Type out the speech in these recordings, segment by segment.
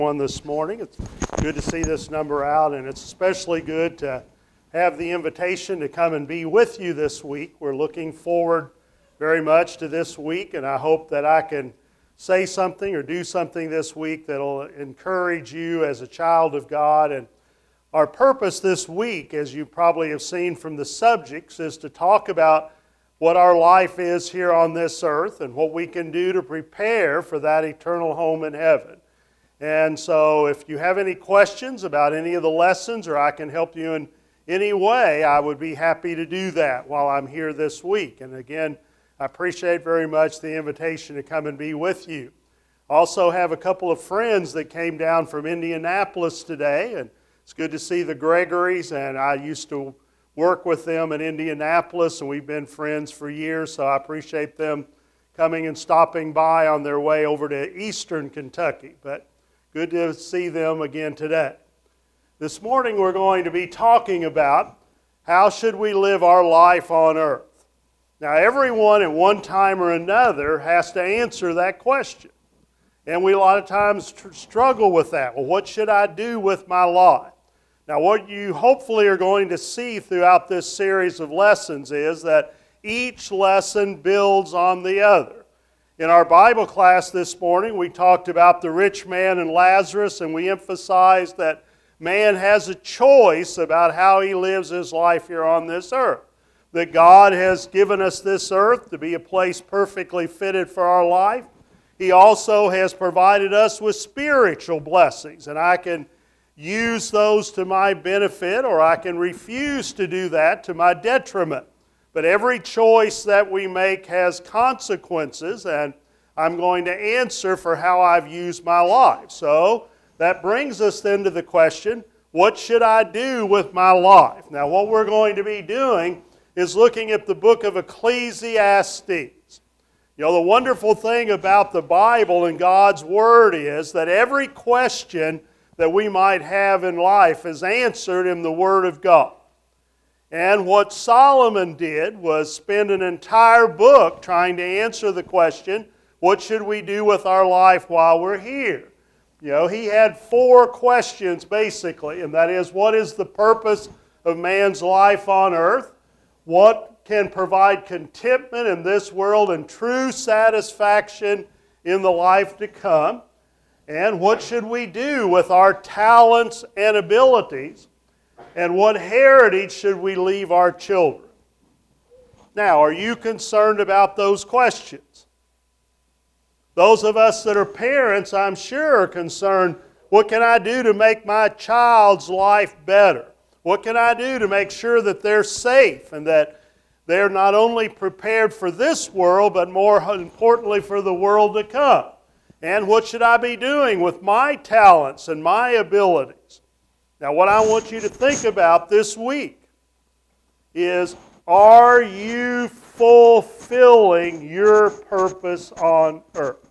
One this morning. It's good to see this number out, and it's especially good to have the invitation to come and be with you this week. We're looking forward very much to this week, and I hope that I can say something or do something this week that will encourage you as a child of God. And our purpose this week, as you probably have seen from the subjects, is to talk about what our life is here on this earth and what we can do to prepare for that eternal home in heaven. And so if you have any questions about any of the lessons, or I can help you in any way, I would be happy to do that while I'm here this week. And again, I appreciate very much the invitation to come and be with you. Also have a couple of friends that came down from Indianapolis today, and it's good to see the Gregorys, and I used to work with them in Indianapolis, and we've been friends for years, so I appreciate them coming and stopping by on their way over to eastern Kentucky. But good to see them again today. This morning we're going to be talking about how should we live our life on earth. Now everyone at one time or another has to answer that question. And we a lot of times struggle with that. Well, what should I do with my life? Now what you hopefully are going to see throughout this series of lessons is that each lesson builds on the other. In our Bible class this morning, we talked about the rich man and Lazarus, and we emphasized that man has a choice about how he lives his life here on this earth. That God has given us this earth to be a place perfectly fitted for our life. He also has provided us with spiritual blessings, and I can use those to my benefit, or I can refuse to do that to my detriment. But every choice that we make has consequences, and I'm going to answer for how I've used my life. So that brings us then to the question, what should I do with my life? Now what we're going to be doing is looking at the book of Ecclesiastes. You know, the wonderful thing about the Bible and God's Word is that every question that we might have in life is answered in the Word of God. And what Solomon did was spend an entire book trying to answer the question, what should we do with our life while we're here? You know, he had 4 questions basically, and that is, what is the purpose of man's life on earth? What can provide contentment in this world and true satisfaction in the life to come? And what should we do with our talents and abilities? And what heritage should we leave our children? Now, are you concerned about those questions? Those of us that are parents, I'm sure, are concerned, what can I do to make my child's life better? What can I do to make sure that they're safe and that they're not only prepared for this world, but more importantly for the world to come? And what should I be doing with my talents and my abilities? Now, what I want you to think about this week is, are you fulfilling your purpose on earth?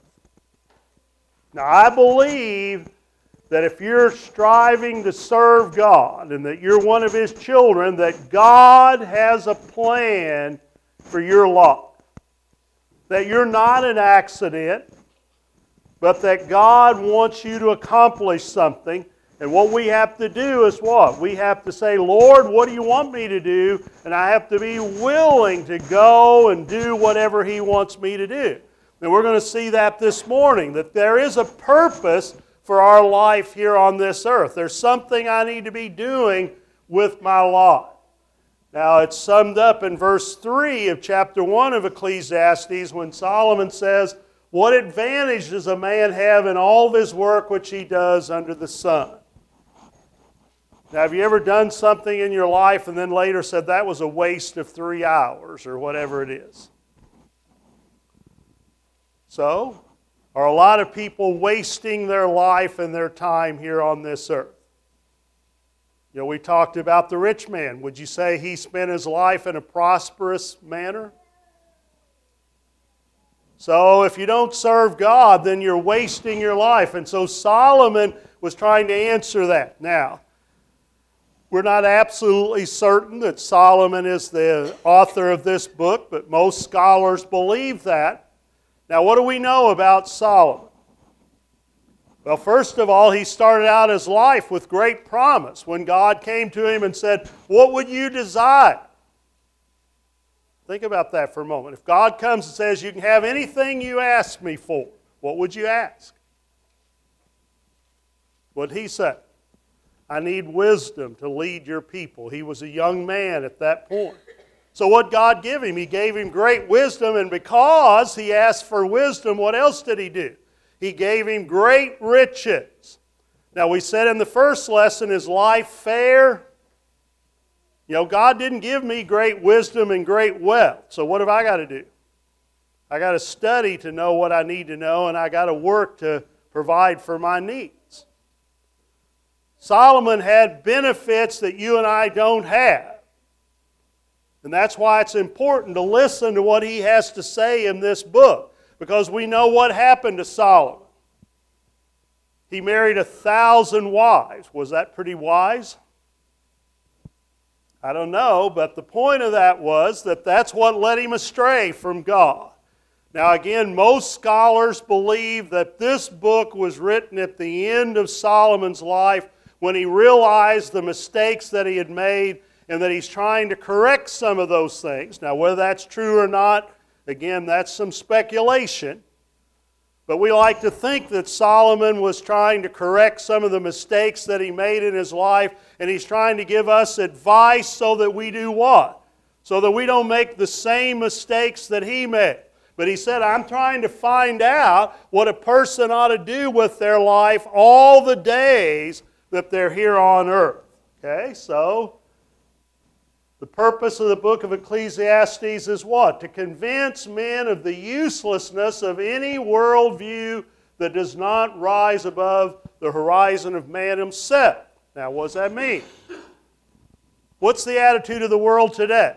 Now, I believe that if you're striving to serve God and that you're one of His children, that God has a plan for your life. That you're not an accident, but that God wants you to accomplish something. And what we have to do is what? We have to say, Lord, what do you want me to do? And I have to be willing to go and do whatever He wants me to do. And we're going to see that this morning, that there is a purpose for our life here on this earth. There's something I need to be doing with my life. Now it's summed up in verse 3 of chapter 1 of Ecclesiastes when Solomon says, what advantage does a man have in all of his work which he does under the sun? Now, have you ever done something in your life and then later said that was a waste of 3 hours or whatever it is? So, are a lot of people wasting their life and their time here on this earth? You know, we talked about the rich man. Would you say he spent his life in a prosperous manner? So if you don't serve God, then you're wasting your life. And so Solomon was trying to answer that. Now, we're not absolutely certain that Solomon is the author of this book, but most scholars believe that. Now, what do we know about Solomon? Well, first of all, he started out his life with great promise when God came to him and said, "What would you desire?" Think about that for a moment. If God comes and says, "You can have anything you ask me for," what would you ask? What did he say? "I need wisdom to lead your people." He was a young man at that point. So what did God give him? He gave him great wisdom, and because he asked for wisdom, what else did he do? He gave him great riches. Now we said in the first lesson, is life fair? You know, God didn't give me great wisdom and great wealth. So what have I got to do? I got to study to know what I need to know, and I got to work to provide for my needs. Solomon had benefits that you and I don't have. And that's why it's important to listen to what he has to say in this book, because we know what happened to Solomon. He married 1,000 wives. Was that pretty wise? I don't know, but the point of that was that that's what led him astray from God. Now again, most scholars believe that this book was written at the end of Solomon's life when he realized the mistakes that he had made and that he's trying to correct some of those things. Now whether that's true or not, again, that's some speculation. But we like to think that Solomon was trying to correct some of the mistakes that he made in his life, and he's trying to give us advice so that we do what? So that we don't make the same mistakes that he made. But he said, I'm trying to find out what a person ought to do with their life all the days that they're here on earth. Okay, so the purpose of the book of Ecclesiastes is what? To convince men of the uselessness of any worldview that does not rise above the horizon of man himself. Now, what does that mean? What's the attitude of the world today?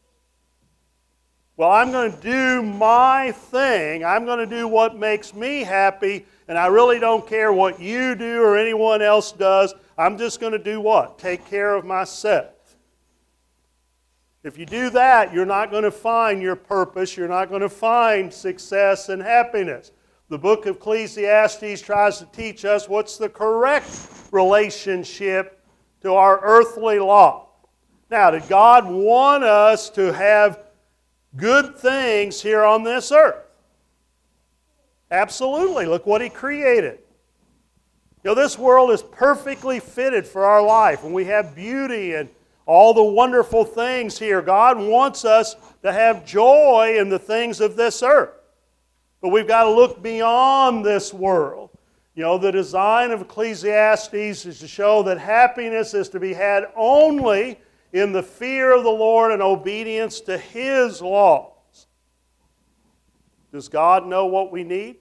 Well, I'm going to do my thing. I'm going to do what makes me happy, and I really don't care what you do or anyone else does. I'm just going to do what? Take care of myself. If you do that, you're not going to find your purpose. You're not going to find success and happiness. The book of Ecclesiastes tries to teach us what's the correct relationship to our earthly life. Now, did God want us to have good things here on this earth? Absolutely. Look what He created. You know, this world is perfectly fitted for our life, and we have beauty and all the wonderful things here. God wants us to have joy in the things of this earth. But we've got to look beyond this world. You know, the design of Ecclesiastes is to show that happiness is to be had only in the fear of the Lord and obedience to His laws. Does God know what we need?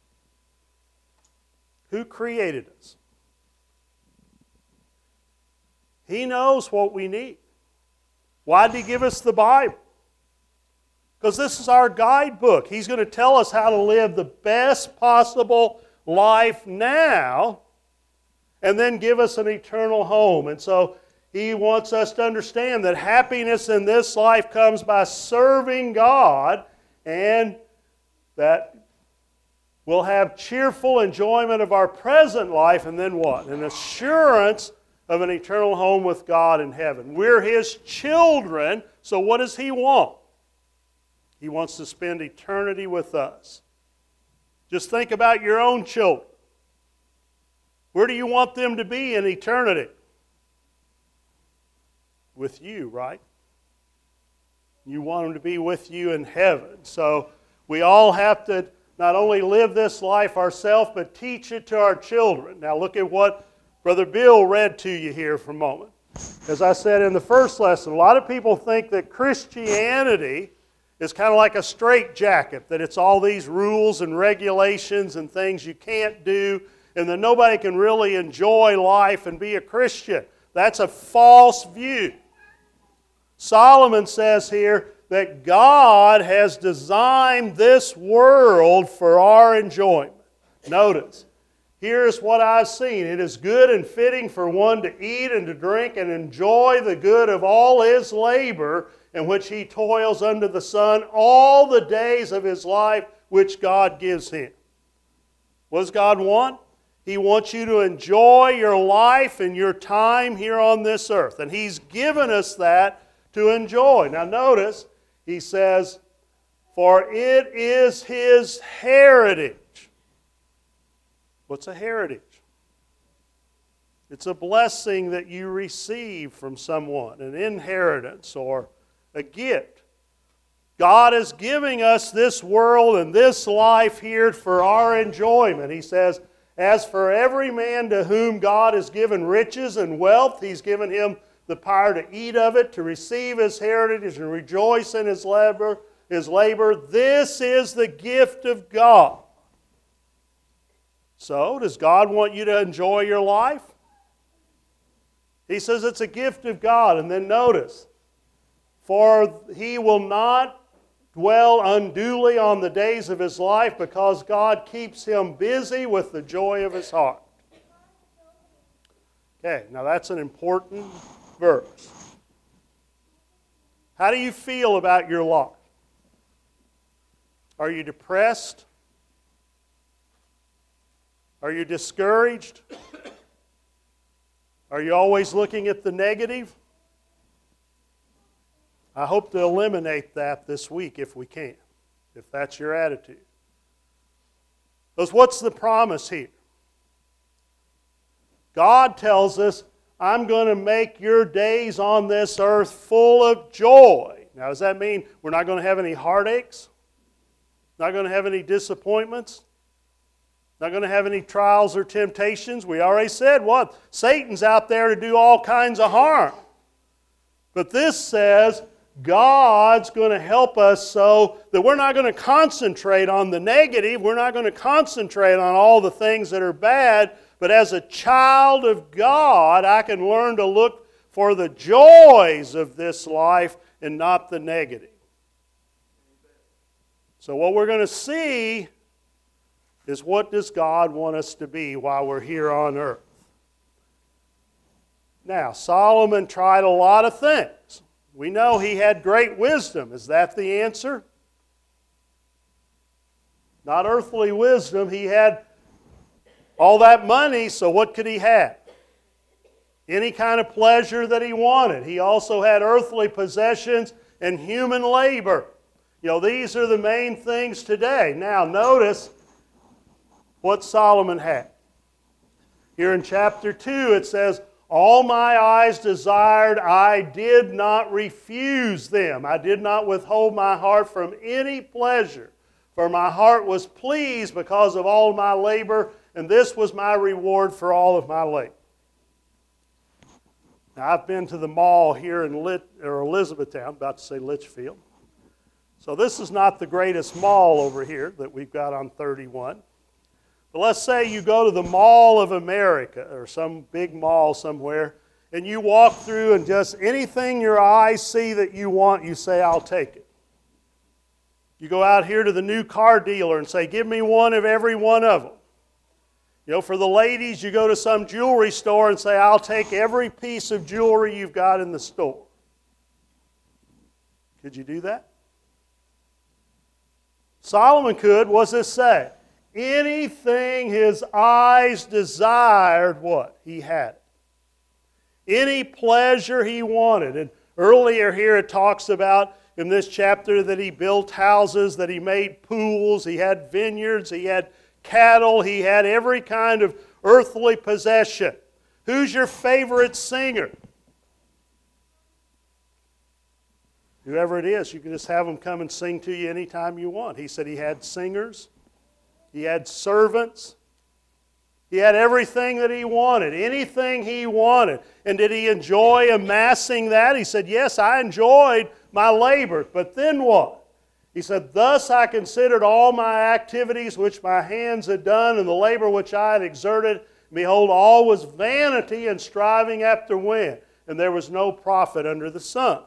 Who created us? He knows what we need. Why did He give us the Bible? Because this is our guidebook. He's going to tell us how to live the best possible life now and then give us an eternal home. And so He wants us to understand that happiness in this life comes by serving God, and that we'll have cheerful enjoyment of our present life, and then what? An assurance of an eternal home with God in heaven. We're His children, so what does He want? He wants to spend eternity with us. Just think about your own children. Where do you want them to be in eternity? With you, right? You want them to be with you in heaven. So we all have to not only live this life ourselves, but teach it to our children. Now look at what Brother Bill read to you here for a moment. As I said in the first lesson, a lot of people think that Christianity is kind of like a straitjacket, that it's all these rules and regulations and things you can't do, and that nobody can really enjoy life and be a Christian. That's a false view. Solomon says here that God has designed this world for our enjoyment. Notice, here's what I've seen. It is good and fitting for one to eat and to drink and enjoy the good of all his labor in which he toils under the sun all the days of his life which God gives him. What does God want? He wants you to enjoy your life and your time here on this earth. And He's given us that to enjoy. Now notice, He says, for it is His heritage. What's a heritage? It's a blessing that you receive from someone, an inheritance or a gift. God is giving us this world and this life here for our enjoyment. He says, as for every man to whom God has given riches and wealth, He's given him the power to eat of it, to receive his heritage and rejoice in his labor. This is the gift of God. So, does God want you to enjoy your life? He says it's a gift of God. And then notice, for he will not dwell unduly on the days of his life because God keeps him busy with the joy of his heart. Okay, now that's an important verse. How do you feel about your life? Are you depressed? Are you discouraged? Are you always looking at the negative? I hope to eliminate that this week if we can, if that's your attitude. Because what's the promise here? God tells us, I'm going to make your days on this earth full of joy. Now, does that mean we're not going to have any heartaches? Not going to have any disappointments? Not going to have any trials or temptations? We already said what? Satan's out there to do all kinds of harm. But this says God's going to help us so that we're not going to concentrate on the negative. We're not going to concentrate on all the things that are bad. But as a child of God, I can learn to look for the joys of this life and not the negative. So what we're going to see is, what does God want us to be while we're here on earth? Now, Solomon tried a lot of things. We know he had great wisdom. Is that the answer? Not earthly wisdom. He had all that money, so what could he have? Any kind of pleasure that he wanted. He also had earthly possessions and human labor. You know, these are the main things today. Now, notice what Solomon had. Here in chapter 2 it says, all my eyes desired, I did not refuse them. I did not withhold my heart from any pleasure. For my heart was pleased because of all my labor, and this was my reward for all of my labor. Now, I've been to the mall here in Elizabethtown, about to say Litchfield. So this is not the greatest mall over here that we've got on 31. But let's say you go to the Mall of America or some big mall somewhere, and you walk through and just anything your eyes see that you want, you say, I'll take it. You go out here to the new car dealer and say, give me one of every one of them. You know, for the ladies, you go to some jewelry store and say, I'll take every piece of jewelry you've got in the store. Could you do that? Solomon could. What's this say? Anything his eyes desired, what? He had it. Any pleasure he wanted. And earlier here it talks about in this chapter that he built houses, that he made pools, he had vineyards, he had cattle, he had every kind of earthly possession. Who's your favorite singer? Whoever it is, you can just have them come and sing to you anytime you want. He said he had singers. He had servants. He had everything that he wanted, anything he wanted. And did he enjoy amassing that? He said, yes, I enjoyed my labor. But then what? He said, thus I considered all my activities which my hands had done and the labor which I had exerted. Behold, all was vanity and striving after wind, and there was no profit under the sun.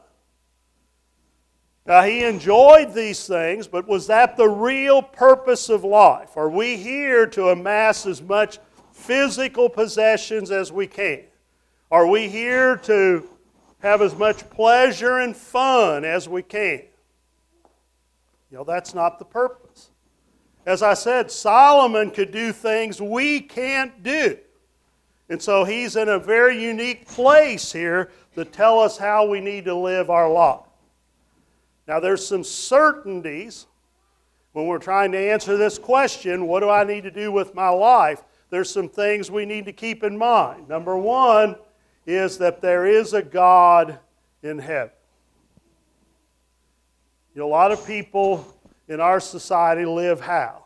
Now, he enjoyed these things, but was that the real purpose of life? Are we here to amass as much physical possessions as we can? Are we here to have as much pleasure and fun as we can? You know, that's not the purpose. As I said, Solomon could do things we can't do. And so he's in a very unique place here to tell us how we need to live our life. Now there's some certainties when we're trying to answer this question, what do I need to do with my life? There's some things we need to keep in mind. Number one is that there is a God in heaven. You know, a lot of people in our society live how?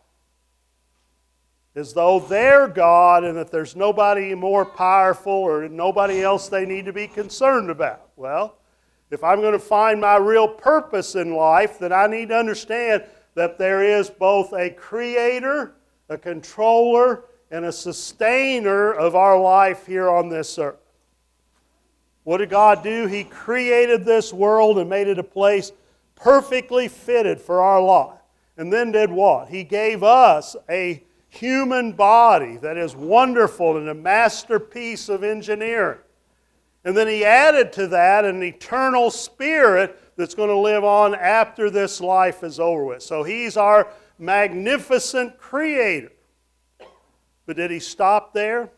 As though they're God and that there's nobody more powerful or nobody else they need to be concerned about. Well, if I'm going to find my real purpose in life, then I need to understand that there is both a creator, a controller, and a sustainer of our life here on this earth. What did God do? He created this world and made it a place perfectly fitted for our life. And then did what? He gave us a human body that is wonderful and a masterpiece of engineering. And then He added to that an eternal spirit that's going to live on after this life is over with. So He's our magnificent creator. But did He stop there?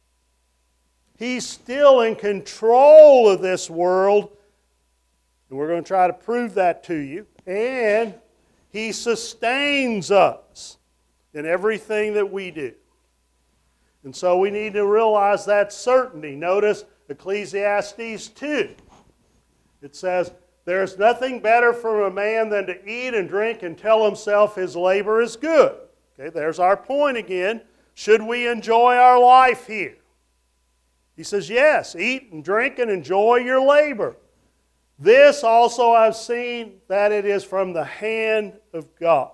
He's still in control of this world, and we're going to try to prove that to you. And He sustains us in everything that we do. And so we need to realize that certainty. Notice Ecclesiastes 2. It says, "There is nothing better for a man than to eat and drink and tell himself his labor is good." Okay, there's our point again. Should we enjoy our life here? He says, yes, eat and drink and enjoy your labor. This also I've seen that it is from the hand of God.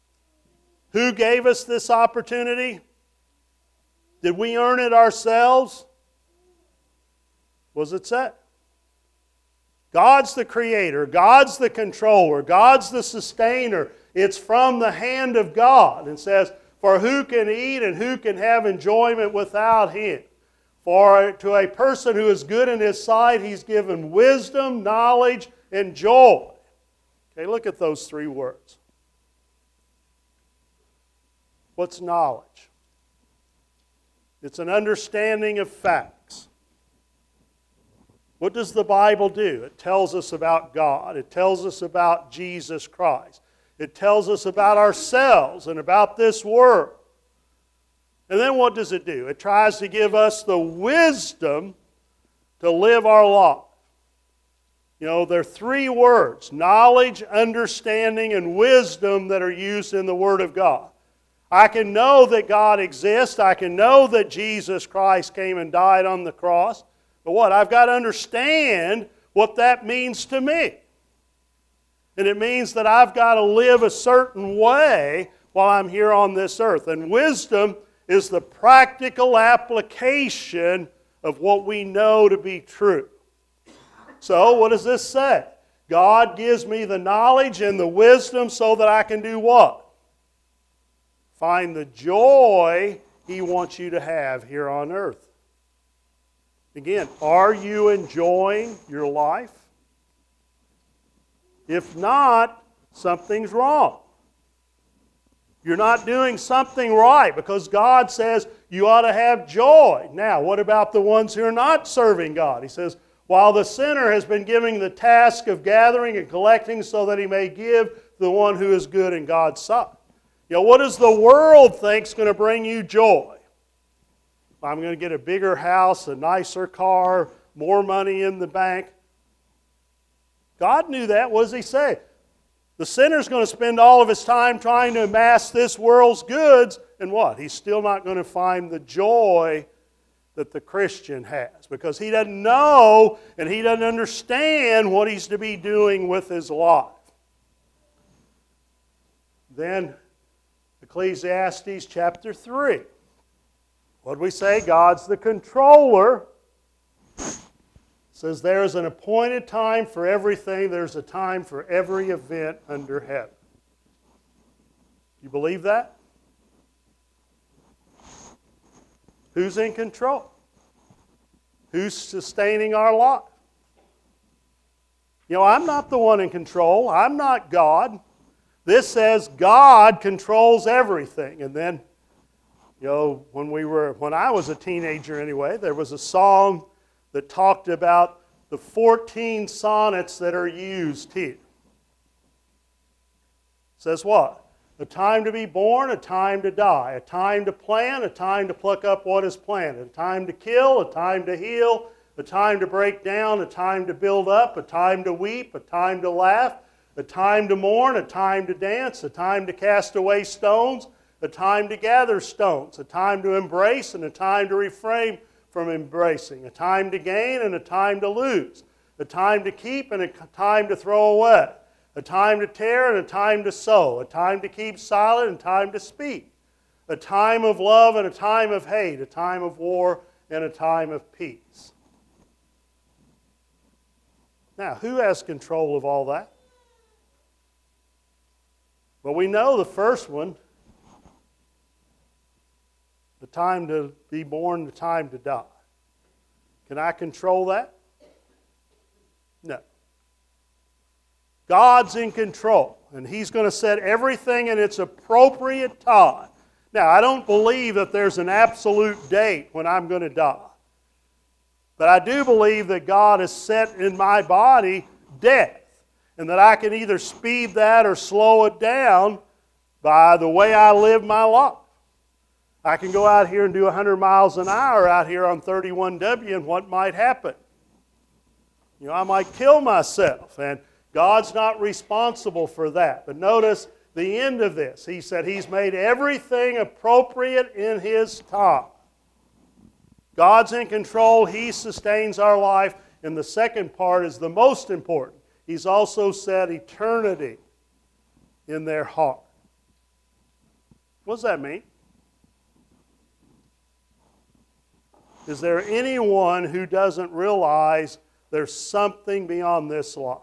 Who gave us this opportunity? Did we earn it ourselves? Was it said? God's the creator. God's the controller. God's the sustainer. It's from the hand of God. And says, for who can eat and who can have enjoyment without Him? For to a person who is good in his sight, He's given wisdom, knowledge, and joy. Okay, look at those three words. What's knowledge? It's an understanding of facts. What does the Bible do? It tells us about God. It tells us about Jesus Christ. It tells us about ourselves and about this world. And then what does it do? It tries to give us the wisdom to live our life. You know, there are three words, knowledge, understanding, and wisdom, that are used in the Word of God. I can know that God exists. I can know that Jesus Christ came and died on the cross. But what? I've got to understand what that means to me. And it means that I've got to live a certain way while I'm here on this earth. And wisdom is the practical application of what we know to be true. So, what does this say? God gives me the knowledge and the wisdom so that I can do what? Find the joy He wants you to have here on earth. Again, are you enjoying your life? If not, something's wrong. You're not doing something right, because God says you ought to have joy. Now, what about the ones who are not serving God? He says, while the sinner has been given the task of gathering and collecting so that he may give the one who is good in God's sight. You know, what does the world think is going to bring you joy? I'm going to get a bigger house, a nicer car, more money in the bank. God knew that. What does He say? The sinner's going to spend all of his time trying to amass this world's goods, and what? He's still not going to find the joy that the Christian has, because he doesn't know and he doesn't understand what he's to be doing with his life. Then Ecclesiastes chapter 3. What do we say? God's the controller. It says there's an appointed time for everything. There's a time for every event under heaven. You believe that? Who's in control? Who's sustaining our life? You know, I'm not the one in control. I'm not God. This says God controls everything. And then, when I was a teenager anyway, there was a song that talked about the 14 sonnets that are used here. It says what? A time to be born, a time to die, a time to plant, a time to pluck up what is planted, a time to kill, a time to heal, a time to break down, a time to build up, a time to weep, a time to laugh, a time to mourn, a time to dance, a time to cast away stones, a time to gather stones, a time to embrace and a time to refrain from embracing, a time to gain and a time to lose, a time to keep and a time to throw away, a time to tear and a time to sow, a time to keep silent and a time to speak, a time of love and a time of hate, a time of war and a time of peace. Now, who has control of all that? Well, we know the first one, the time to be born, the time to die. Can I control that? No. God's in control, and He's going to set everything in its appropriate time. Now, I don't believe that there's an absolute date when I'm going to die. But I do believe that God has set in my body death, and that I can either speed that or slow it down by the way I live my life. I can go out here and do 100 miles an hour out here on 31W, and what might happen? I might kill myself, and God's not responsible for that. But notice the end of this. He said He's made everything appropriate in His time. God's in control. He sustains our life. And the second part is the most important. He's also set eternity in their heart. What does that mean? Is there anyone who doesn't realize there's something beyond this life?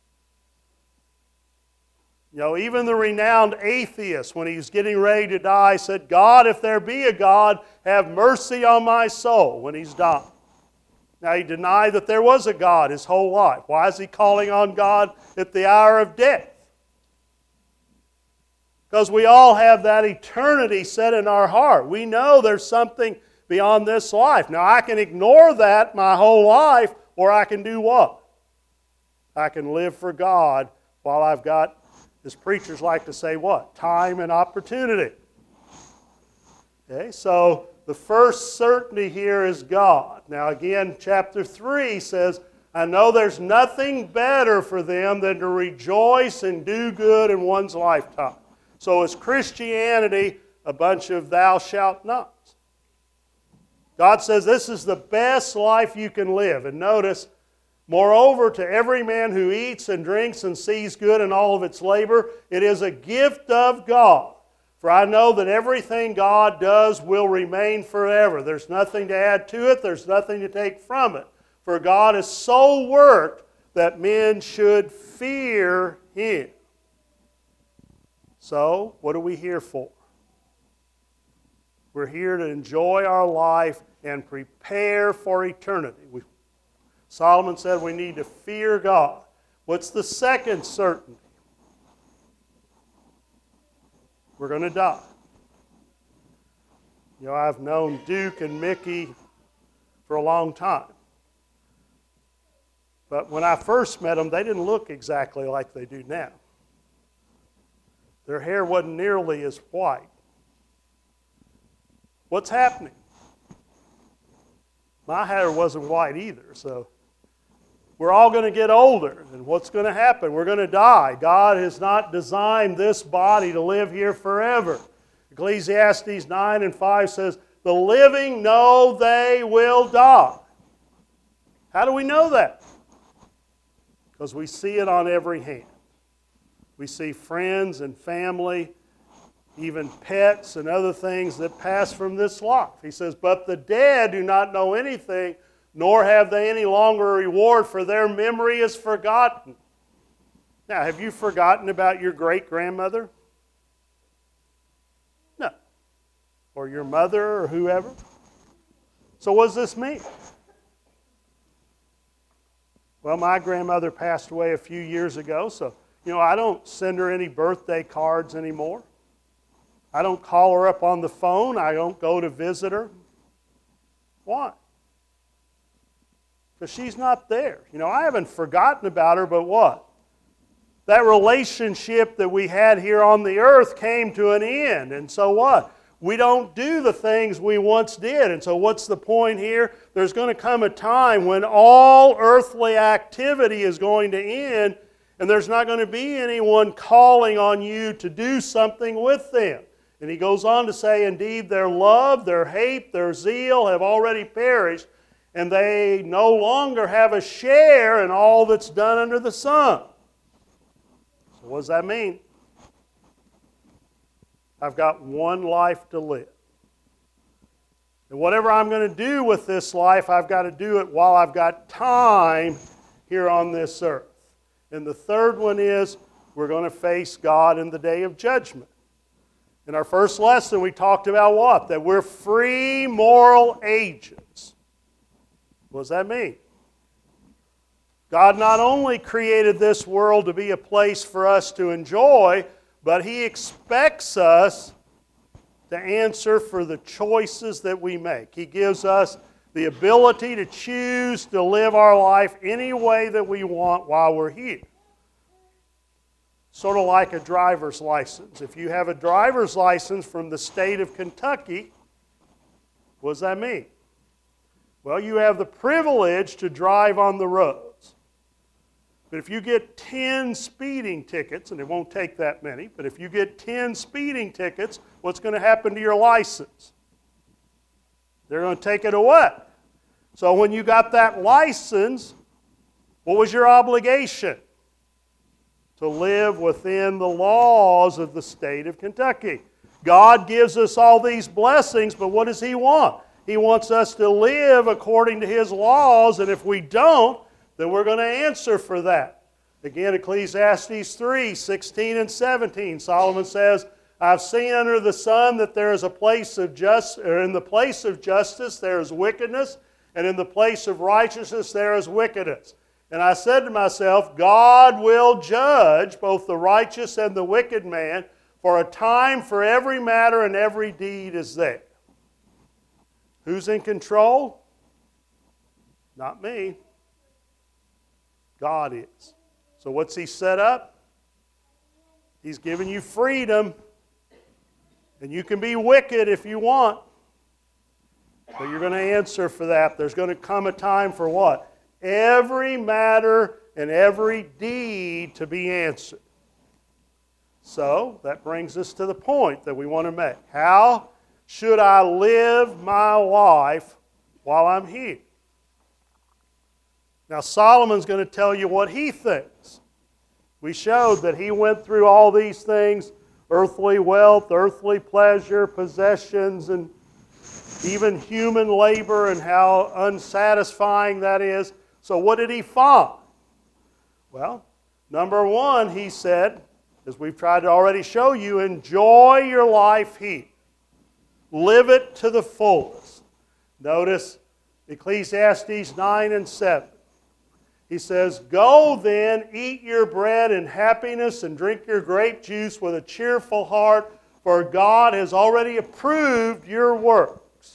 Even the renowned atheist, when he's getting ready to die, said, God, if there be a God, have mercy on my soul, when he's dying. Now, he denied that there was a God his whole life. Why is he calling on God at the hour of death? Because we all have that eternity set in our heart. We know there's something beyond this life. Now, I can ignore that my whole life, or I can do what? I can live for God while I've got, as preachers like to say, what? Time and opportunity. Okay, so the first certainty here is God. Now again, chapter 3 says, I know there's nothing better for them than to rejoice and do good in one's lifetime. So is Christianity a bunch of thou shalt nots? God says this is the best life you can live. And notice, moreover, to every man who eats and drinks and sees good in all of its labor, it is a gift of God. For I know that everything God does will remain forever. There's nothing to add to it. There's nothing to take from it. For God has so worked that men should fear Him. So, what are we here for? We're here to enjoy our life and prepare for eternity. Solomon said we need to fear God. What's the second certainty? We're going to die. I've known Duke and Mickey for a long time. But when I first met them, they didn't look exactly like they do now. Their hair wasn't nearly as white. What's happening? My hair wasn't white either, so we're all going to get older. And what's going to happen? We're going to die. God has not designed this body to live here forever. Ecclesiastes 9:5 says, the living know they will die. How do we know that? Because we see it on every hand. We see friends and family, even pets and other things that pass from this life. He says, but the dead do not know anything, nor have they any longer a reward, for their memory is forgotten. Now, have you forgotten about your great-grandmother? No. Or your mother or whoever? So what does this mean? Well, my grandmother passed away a few years ago, so I don't send her any birthday cards anymore. I don't call her up on the phone. I don't go to visit her. Why? Because she's not there. I haven't forgotten about her, but what? That relationship that we had here on the earth came to an end. And so what? We don't do the things we once did. And so what's the point here? There's going to come a time when all earthly activity is going to end, and there's not going to be anyone calling on you to do something with them. And he goes on to say, indeed, their love, their hate, their zeal have already perished, and they no longer have a share in all that's done under the sun. So what does that mean? I've got one life to live. And whatever I'm going to do with this life, I've got to do it while I've got time here on this earth. And the third one is we're going to face God in the day of judgment. In our first lesson, we talked about what? That we're free moral agents. What does that mean? God not only created this world to be a place for us to enjoy, but He expects us to answer for the choices that we make. He gives us the ability to choose to live our life any way that we want while we're here. Sort of like a driver's license. If you have a driver's license from the state of Kentucky, what does that mean? Well, you have the privilege to drive on the roads. But if you get 10 speeding tickets, and it won't take that many, but if you get 10 speeding tickets, what's going to happen to your license? They're going to take it away. So when you got that license, what was your obligation? To live within the laws of the state of Kentucky. God gives us all these blessings, but what does He want? He wants us to live according to His laws, and if we don't, then we're going to answer for that. Again, Ecclesiastes 3, 16 and 17, Solomon says, I've seen under the sun that there is a place of in the place of justice there is wickedness, and in the place of righteousness there is wickedness. And I said to myself, God will judge both the righteous and the wicked man, for a time for every matter and every deed is there. Who's in control? Not me. God is. So what's He set up? He's given you freedom. And you can be wicked if you want. But you're going to answer for that. There's going to come a time for what? Every matter and every deed to be answered. So, that brings us to the point that we want to make. How should I live my life while I'm here? Now, Solomon's going to tell you what he thinks. We showed that he went through all these things, earthly wealth, earthly pleasure, possessions, and even human labor, and how unsatisfying that is. So what did he find? Well, number one, he said, as we've tried to already show you, enjoy your life here. Live it to the fullest. Notice Ecclesiastes 9 and 7. He says, go then, eat your bread in happiness and drink your grape juice with a cheerful heart, for God has already approved your works.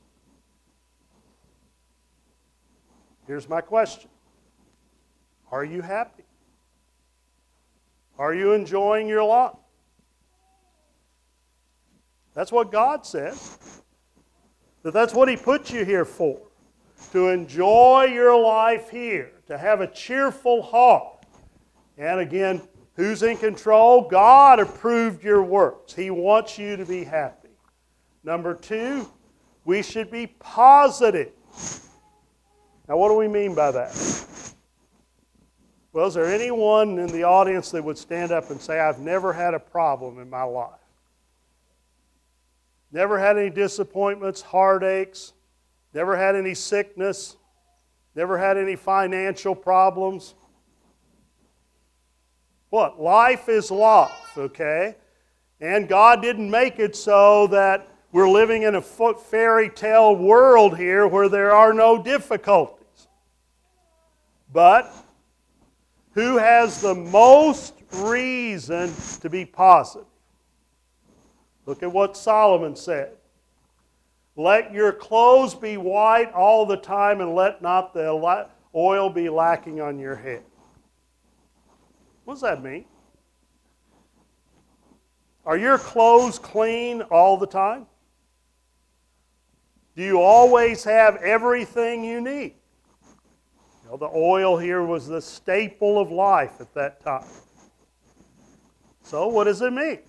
Here's my question. Are you happy? Are you enjoying your life? That's what God says. That's what He put you here for. To enjoy your life here. To have a cheerful heart. And again, who's in control? God approved your works. He wants you to be happy. Number two, we should be positive. Now, what do we mean by that? Well, is there anyone in the audience that would stand up and say, I've never had a problem in my life? Never had any disappointments, heartaches, never had any sickness, never had any financial problems? What? Life is life, okay? And God didn't make it so that we're living in a fairy tale world here where there are no difficulties. But who has the most reason to be positive. Look at what Solomon said. Let your clothes be white all the time, and let not the oil be lacking on your head. What does that mean? Are your clothes clean all the time? Do you always have everything you need? You know, the oil here was the staple of life at that time. So what does it mean?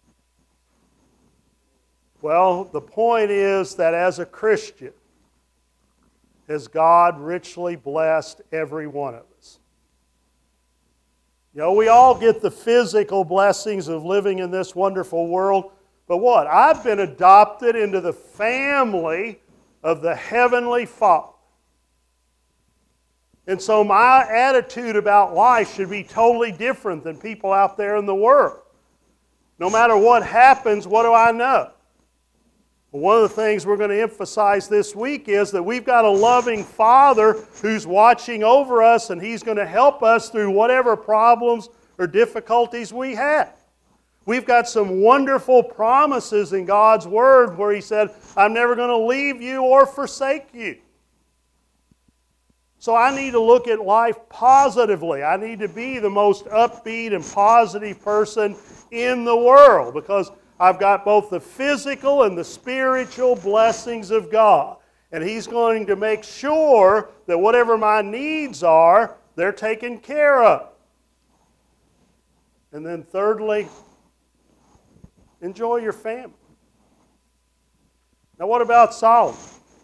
Well, the point is that as a Christian, has God richly blessed every one of us. You know, we all get the physical blessings of living in this wonderful world, but what? I've been adopted into the family of the Heavenly Father. And so my attitude about life should be totally different than people out there in the world. No matter what happens, what do I know? Well, one of the things we're going to emphasize this week is that we've got a loving Father who's watching over us, and He's going to help us through whatever problems or difficulties we have. We've got some wonderful promises in God's Word where He said, I'm never going to leave you or forsake you. So I need to look at life positively. I need to be the most upbeat and positive person in the world because I've got both the physical and the spiritual blessings of God. And He's going to make sure that whatever my needs are, they're taken care of. And then thirdly, enjoy your family. Now what about Solomon?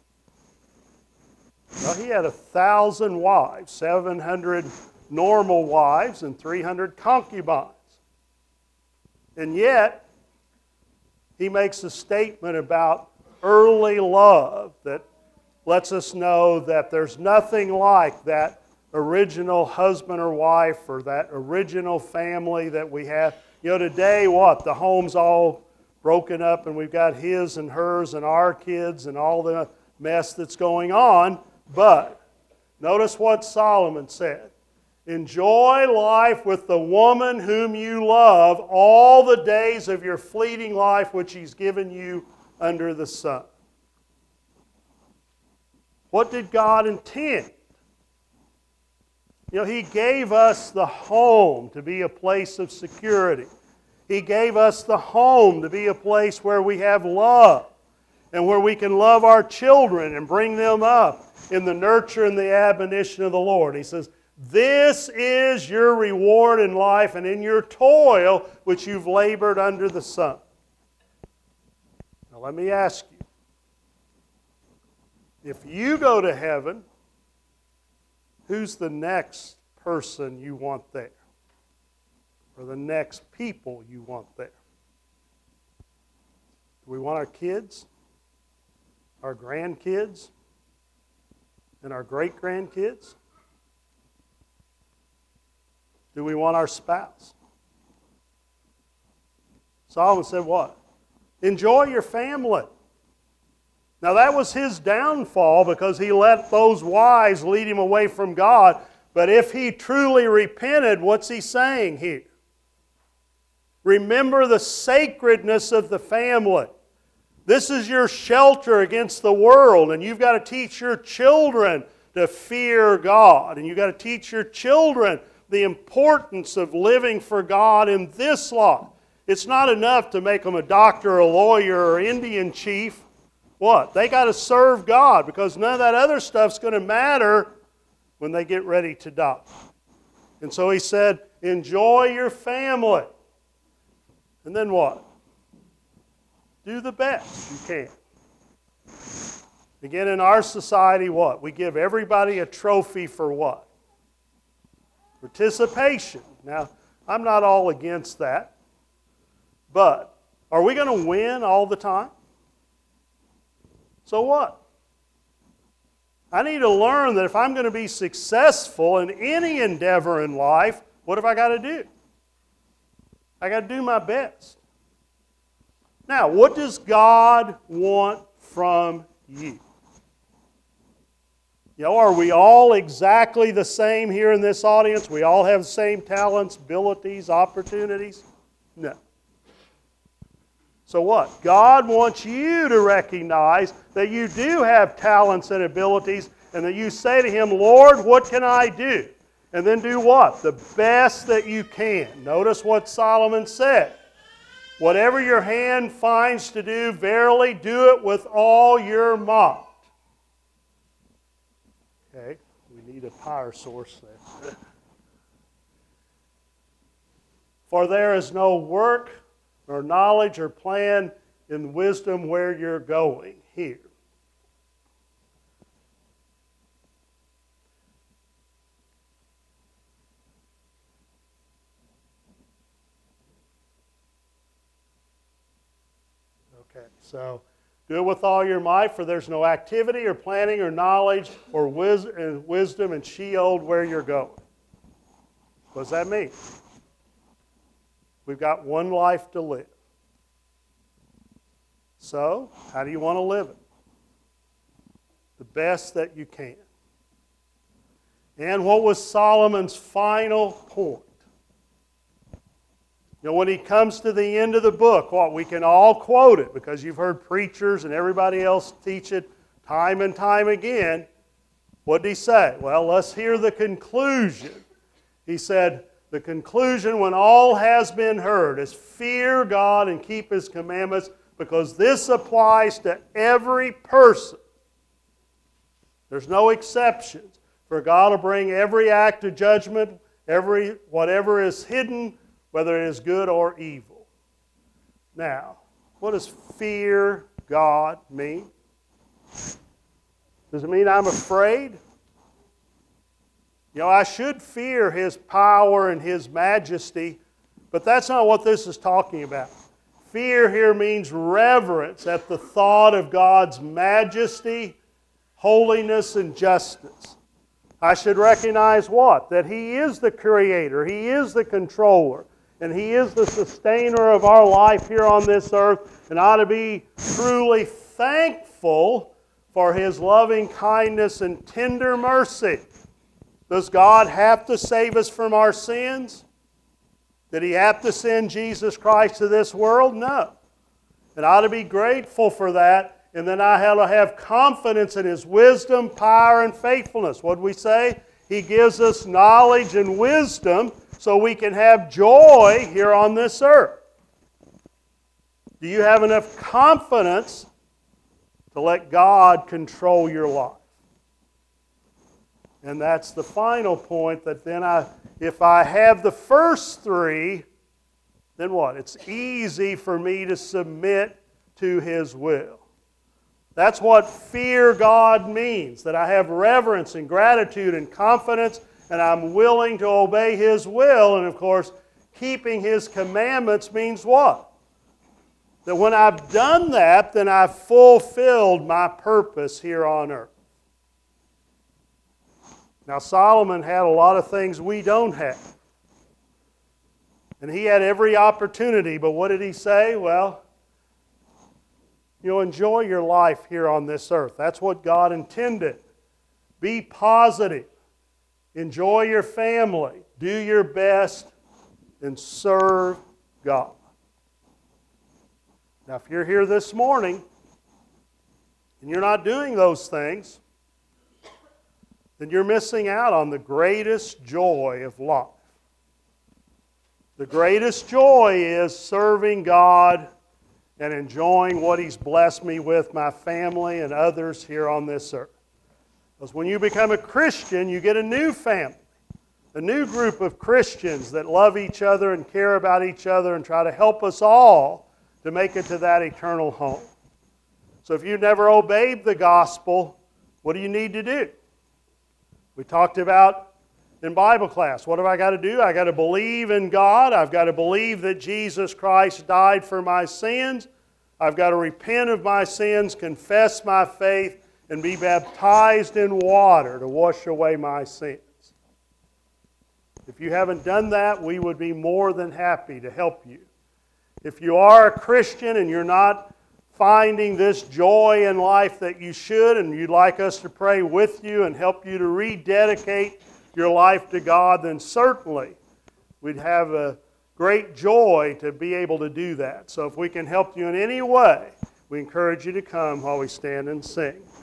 Well, he had 1,000 wives, 700 normal wives, and 300 concubines. And yet, he makes a statement about early love that lets us know that there's nothing like that original husband or wife or that original family that we have. You know, today, what? The home's all broken up and we've got his and hers and our kids and all the mess that's going on. But notice what Solomon said. Enjoy life with the woman whom you love all the days of your fleeting life which He's given you under the sun. What did God intend? You know, He gave us the home to be a place of security. He gave us the home to be a place where we have love and where we can love our children and bring them up in the nurture and the admonition of the Lord. He says, this is your reward in life and in your toil which you've labored under the sun. Now let me ask you, if you go to heaven, who's the next person you want there? Or the next people you want there? Do we want our kids? Our grandkids? And our great-grandkids? Do we want our spouse? Solomon said what? Enjoy your family. Now that was his downfall because he let those wives lead him away from God. But if he truly repented, what's he saying here? Remember the sacredness of the family. This is your shelter against the world, and you've got to teach your children to fear God, and you've got to teach your children the importance of living for God in this life. It's not enough to make them a doctor, a lawyer, or Indian chief. What? They got to serve God because none of that other stuff's going to matter when they get ready to die. And so he said, enjoy your family. And then what? Do the best you can. Again, in our society, what? We give everybody a trophy for what? Participation. Now, I'm not all against that. But are we going to win all the time? So what? I need to learn that if I'm going to be successful in any endeavor in life, what have I got to do? I got to do my best. Now, what does God want from you? Are we all exactly the same here in this audience? We all have the same talents, abilities, opportunities? No. So what? God wants you to recognize that you do have talents and abilities, and that you say to Him, Lord, what can I do? And then do what? The best that you can. Notice what Solomon said. Whatever your hand finds to do, verily do it with all your might. Okay, we need a power source there. For there is no work or knowledge or plan in wisdom where you're going here. Okay, so do it with all your might, for there's no activity or planning or knowledge or wisdom in Sheol where you're going. What does that mean? We've got one life to live. So, how do you want to live it? The best that you can. And what was Solomon's final point? When he comes to the end of the book, we can all quote it because you've heard preachers and everybody else teach it time and time again. What did he say? Well, let's hear the conclusion. He said, the conclusion when all has been heard is fear God and keep His commandments, because this applies to every person. There's no exceptions. For God will bring every act of judgment, whatever is hidden, whether it is good or evil. Now, what does fear God mean? Does it mean I'm afraid? I should fear His power and His majesty, but that's not what this is talking about. Fear here means reverence at the thought of God's majesty, holiness, and justice. I should recognize what? That He is the Creator, He is the controller, and He is the sustainer of our life here on this earth, and ought to be truly thankful for His loving kindness and tender mercy. Does God have to save us from our sins? Did He have to send Jesus Christ to this world? No. And I ought to be grateful for that, and then I have to have confidence in His wisdom, power, and faithfulness. What did we say? He gives us knowledge and wisdom so we can have joy here on this earth. Do you have enough confidence to let God control your life? And that's the final point, that then if I have the first three, then what? It's easy for me to submit to His will. That's what fear God means, that I have reverence and gratitude and confidence, and I'm willing to obey His will. And of course, keeping His commandments means what? That when I've done that, then I've fulfilled my purpose here on earth. Now, Solomon had a lot of things we don't have. And he had every opportunity, but what did he say? Well, enjoy your life here on this earth. That's what God intended. Be positive. Enjoy your family. Do your best and serve God. Now, if you're here this morning and you're not doing those things, then you're missing out on the greatest joy of life. The greatest joy is serving God and enjoying what He's blessed me with, my family and others here on this earth. Because when you become a Christian, you get a new family, a new group of Christians that love each other and care about each other and try to help us all to make it to that eternal home. So if you've never obeyed the gospel, what do you need to do? We talked about in Bible class, what have I got to do? I got to believe in God. I've got to believe that Jesus Christ died for my sins. I've got to repent of my sins, confess my faith, and be baptized in water to wash away my sins. If you haven't done that, we would be more than happy to help you. If you are a Christian and you're not finding this joy in life that you should, and you'd like us to pray with you and help you to rededicate your life to God, then certainly we'd have a great joy to be able to do that. So if we can help you in any way, we encourage you to come while we stand and sing.